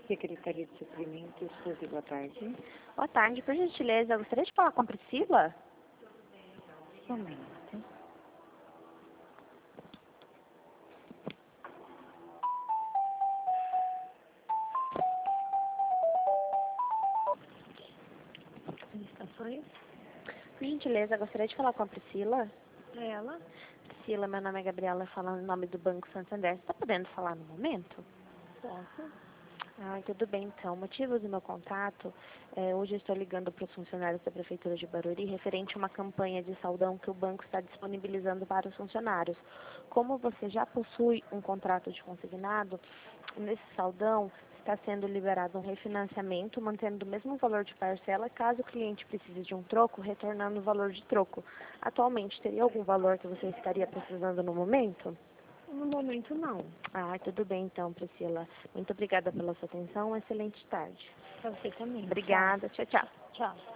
Secretaria de Suprimentos, Suzy, boa tarde. Boa tarde, por gentileza, eu gostaria de falar com a Priscila. Momento. Estações? Por gentileza, eu gostaria de falar com a Priscila. É ela? Priscila, meu nome é Gabriela, falando em nome do Banco Santander. Você está podendo falar no momento? Posso? Tudo bem, então. O motivo do meu contato, hoje eu estou ligando para os funcionários da Prefeitura de Barueri referente a uma campanha de saudão que o banco está disponibilizando para os funcionários. Como você já possui um contrato de consignado, nesse saudão está sendo liberado um refinanciamento, mantendo o mesmo valor de parcela, caso o cliente precise de um troco, retornando o valor de troco. Atualmente, teria algum valor que você estaria precisando no momento? No momento, não. Tudo bem então, Priscila. Muito obrigada pela sua atenção. Excelente tarde. Pra você também. Obrigada. Tchau, tchau. Tchau.